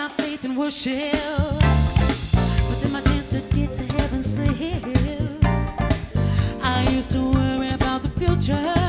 my faith and worship. But then my chance to get to heaven slipped. I used to worry about the future.